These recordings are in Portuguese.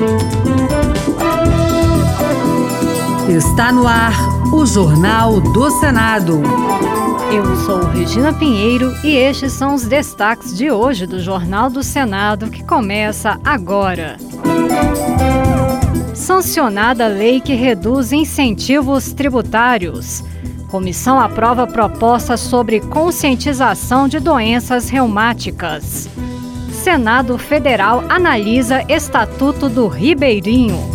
Está no ar o Jornal do Senado. Eu sou Regina Pinheiro e estes são os destaques de hoje do Jornal do Senado, que começa agora. Sancionada lei que reduz incentivos tributários. Comissão aprova proposta sobre conscientização de doenças reumáticas. Senado Federal analisa Estatuto do Ribeirinho.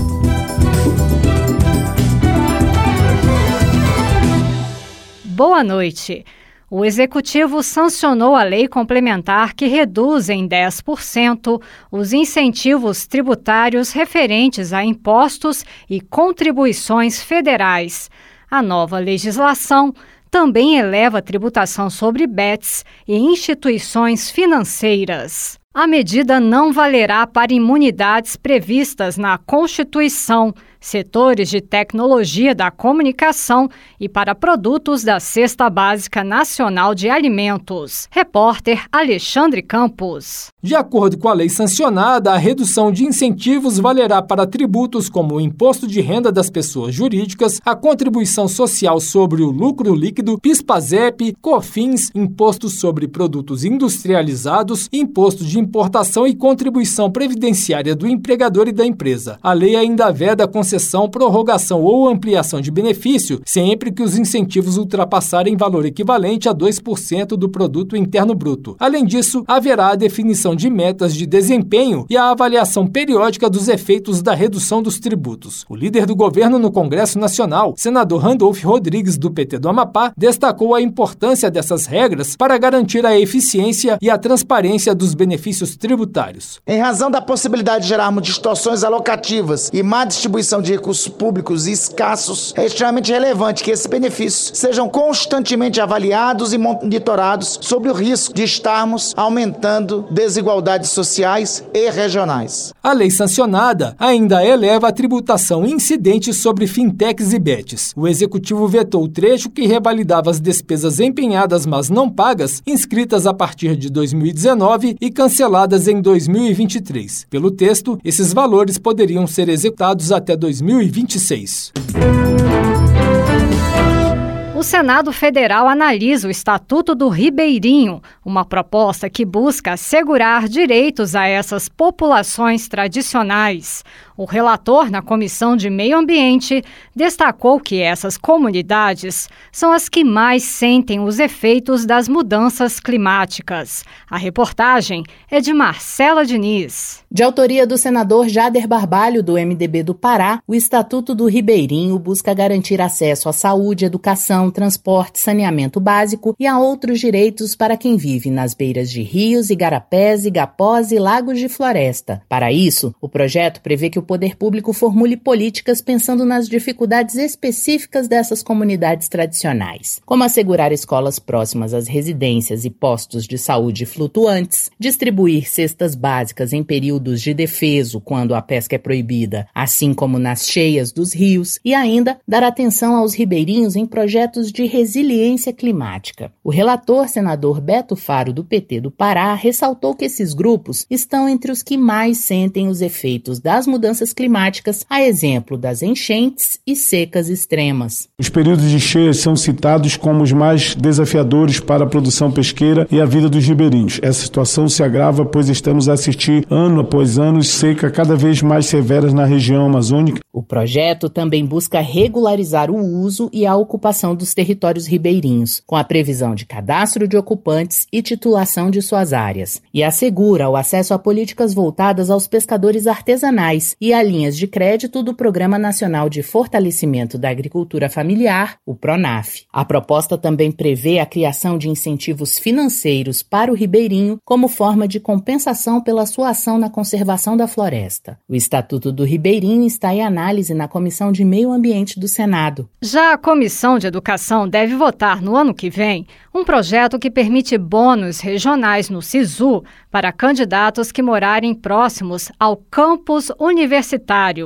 Boa noite. O Executivo sancionou a lei complementar que reduz em 10% os incentivos tributários referentes a impostos e contribuições federais. A nova legislação também eleva a tributação sobre bets e instituições financeiras. A medida não valerá para imunidades previstas na Constituição, setores de tecnologia da comunicação e para produtos da Cesta Básica Nacional de Alimentos. Repórter Alexandre Campos. De acordo com a lei sancionada, a redução de incentivos valerá para tributos como o Imposto de Renda das Pessoas Jurídicas, a Contribuição Social sobre o Lucro Líquido, PIS/PASEP, COFINS, Imposto sobre Produtos Industrializados, Imposto de Importação e Contribuição Previdenciária do Empregador e da Empresa. A lei ainda veda a concessão, prorrogação ou ampliação de benefício, sempre que os incentivos ultrapassarem valor equivalente a 2% do Produto Interno Bruto. Além disso, haverá a definição de metas de desempenho e a avaliação periódica dos efeitos da redução dos tributos. O líder do governo no Congresso Nacional, senador Randolph Rodrigues, do PT do Amapá, destacou a importância dessas regras para garantir a eficiência e a transparência dos benefícios tributários. Em razão da possibilidade de gerarmos distorções alocativas e má distribuição de recursos públicos escassos, é extremamente relevante que esses benefícios sejam constantemente avaliados e monitorados sobre o risco de estarmos aumentando desigualdades sociais e regionais. A lei sancionada ainda eleva a tributação incidente sobre fintechs e bets. O Executivo vetou o trecho que revalidava as despesas empenhadas, mas não pagas, inscritas a partir de 2019 e canceladas em 2023. Pelo texto, esses valores poderiam ser executados até 2026. O Senado Federal analisa o Estatuto do Ribeirinho, uma proposta que busca assegurar direitos a essas populações tradicionais. O relator na Comissão de Meio Ambiente destacou que essas comunidades são as que mais sentem os efeitos das mudanças climáticas. A reportagem é de Marcela Diniz. De autoria do senador Jader Barbalho, do MDB do Pará, o Estatuto do Ribeirinho busca garantir acesso à saúde, educação, transporte, saneamento básico e a outros direitos para quem vive nas beiras de rios, igarapés, igapós e lagos de floresta. Para isso, o projeto prevê que o poder público formule políticas pensando nas dificuldades específicas dessas comunidades tradicionais, como assegurar escolas próximas às residências e postos de saúde flutuantes, distribuir cestas básicas em períodos de defeso quando a pesca é proibida, assim como nas cheias dos rios, e ainda dar atenção aos ribeirinhos em projetos de resiliência climática. O relator, senador Beto Faro, do PT do Pará, ressaltou que esses grupos estão entre os que mais sentem os efeitos das mudanças climáticas, a exemplo das enchentes e secas extremas. Os períodos de cheias são citados como os mais desafiadores para a produção pesqueira e a vida dos ribeirinhos. Essa situação se agrava pois estamos a assistir ano após ano seca cada vez mais severas na região amazônica. O projeto também busca regularizar o uso e a ocupação dos territórios ribeirinhos, com a previsão de cadastro de ocupantes e titulação de suas áreas, e assegura o acesso a políticas voltadas aos pescadores artesanais e a linhas de crédito do Programa Nacional de Fortalecimento da Agricultura Familiar, o PRONAF. A proposta também prevê a criação de incentivos financeiros para o ribeirinho como forma de compensação pela sua ação na conservação da floresta. O Estatuto do Ribeirinho está em análise na Comissão de Meio Ambiente do Senado. Já a Comissão de Educação deve votar no ano que vem um projeto que permite bônus regionais no SISU para candidatos que morarem próximos ao campus universitário.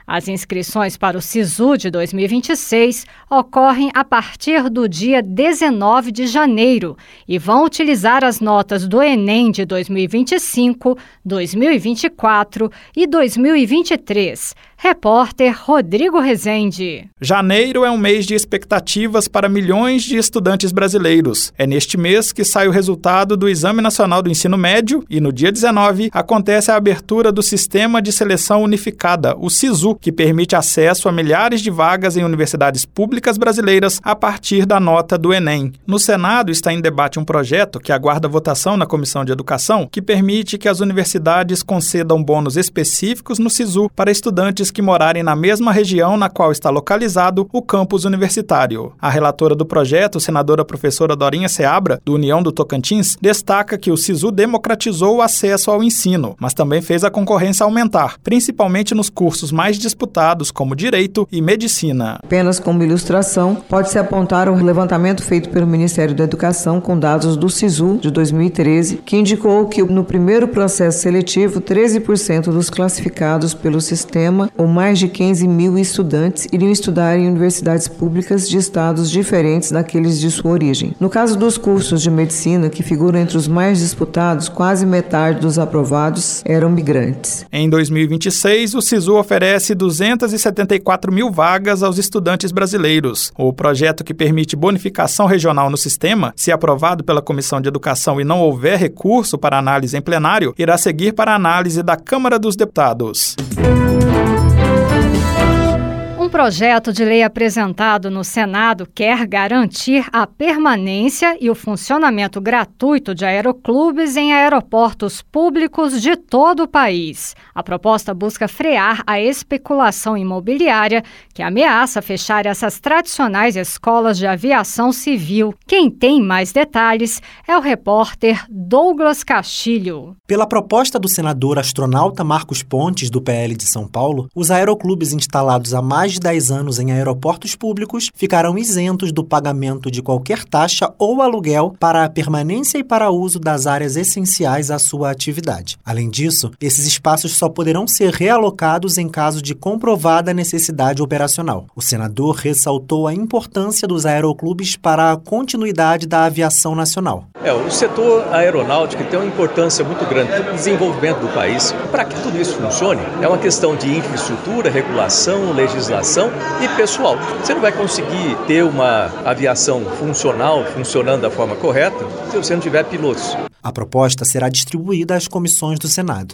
As inscrições para o SISU de 2026 ocorrem a partir do dia 19 de janeiro e vão utilizar as notas do Enem de 2025, 2024 e 2023. Repórter Rodrigo Rezende. Janeiro é um mês de expectativas para milhões de estudantes brasileiros. É neste mês que sai o resultado do Exame Nacional do Ensino Médio e no dia 19 acontece a abertura do Sistema de Seleção Unificada, o SISU, que permite acesso a milhares de vagas em universidades públicas brasileiras a partir da nota do Enem. No Senado está em debate um projeto que aguarda votação na Comissão de Educação que permite que as universidades concedam bônus específicos no SISU para estudantes que morarem na mesma região na qual está localizado o campus universitário. A relatora do projeto, senadora professora Dorinha Seabra, do União do Tocantins, destaca que o SISU democratizou o acesso ao ensino, mas também fez a concorrência aumentar, principalmente nos cursos mais disputados como Direito e Medicina. Apenas como ilustração, pode-se apontar um levantamento feito pelo Ministério da Educação com dados do SISU de 2013, que indicou que no primeiro processo seletivo, 13% dos classificados pelo sistema ou mais de 15 mil estudantes iriam estudar em universidades públicas de estados diferentes daqueles de sua origem. No caso dos cursos de medicina, que figuram entre os mais disputados, quase metade dos aprovados eram migrantes. Em 2026, o SISU oferece 274 mil vagas aos estudantes brasileiros. O projeto que permite bonificação regional no sistema, se aprovado pela Comissão de Educação e não houver recurso para análise em plenário, irá seguir para análise da Câmara dos Deputados. Um projeto de lei apresentado no Senado quer garantir a permanência e o funcionamento gratuito de aeroclubes em aeroportos públicos de todo o país. A proposta busca frear a especulação imobiliária que ameaça fechar essas tradicionais escolas de aviação civil. Quem tem mais detalhes é o repórter Douglas Castilho. Pela proposta do senador astronauta Marcos Pontes, do PL de São Paulo, os aeroclubes instalados há mais de 10 anos em aeroportos públicos ficarão isentos do pagamento de qualquer taxa ou aluguel para a permanência e para o uso das áreas essenciais à sua atividade. Além disso, esses espaços só poderão ser realocados em caso de comprovada necessidade operacional. O senador ressaltou a importância dos aeroclubes para a continuidade da aviação nacional. O setor aeronáutico tem uma importância muito grande para o desenvolvimento do país. Para que tudo isso funcione, é uma questão de infraestrutura, regulação, legislação e pessoal. Você não vai conseguir ter uma aviação funcional, funcionando da forma correta, se você não tiver pilotos. A proposta será distribuída às comissões do Senado.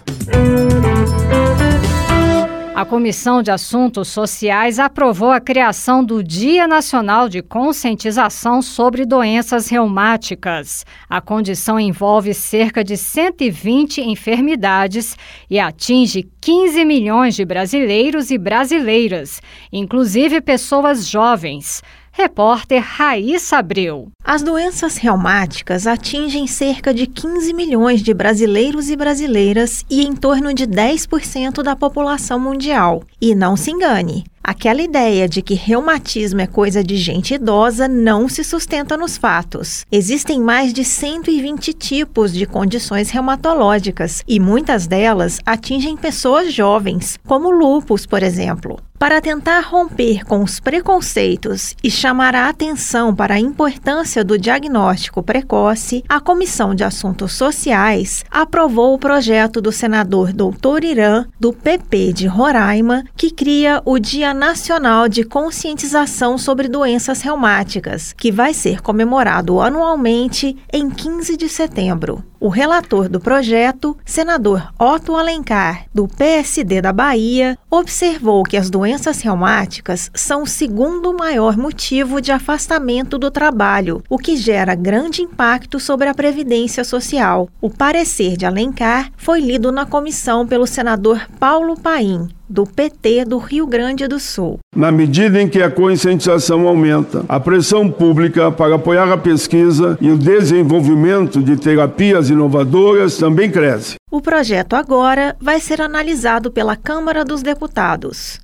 A Comissão de Assuntos Sociais aprovou a criação do Dia Nacional de Conscientização sobre Doenças Reumáticas. A condição envolve cerca de 120 enfermidades e atinge 15 milhões de brasileiros e brasileiras, inclusive pessoas jovens. Repórter Raíssa Abreu. As doenças reumáticas atingem cerca de 15 milhões de brasileiros e brasileiras e em torno de 10% da população mundial. E não se engane, aquela ideia de que reumatismo é coisa de gente idosa não se sustenta nos fatos. Existem mais de 120 tipos de condições reumatológicas e muitas delas atingem pessoas jovens, como o lúpus, por exemplo. Para tentar romper com os preconceitos e chamar a atenção para a importância do diagnóstico precoce, a Comissão de Assuntos Sociais aprovou o projeto do senador Dr. Irã, do PP de Roraima, que cria o Dia Nacional de Conscientização sobre Doenças Reumáticas, que vai ser comemorado anualmente em 15 de setembro. O relator do projeto, senador Otto Alencar, do PSD da Bahia, observou que as doenças reumáticas são o segundo maior motivo de afastamento do trabalho, o que gera grande impacto sobre a Previdência Social. O parecer de Alencar foi lido na comissão pelo senador Paulo Paim, do PT do Rio Grande do Sul. Na medida em que a conscientização aumenta, a pressão pública para apoiar a pesquisa e o desenvolvimento de terapias inovadoras também cresce. O projeto agora vai ser analisado pela Câmara dos Deputados.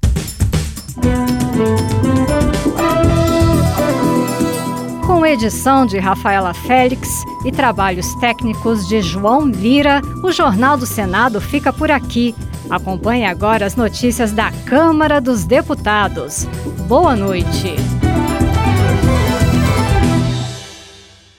Com edição de Rafaela Félix e trabalhos técnicos de João Lira, o Jornal do Senado fica por aqui. Acompanhe agora as notícias da Câmara dos Deputados. Boa noite.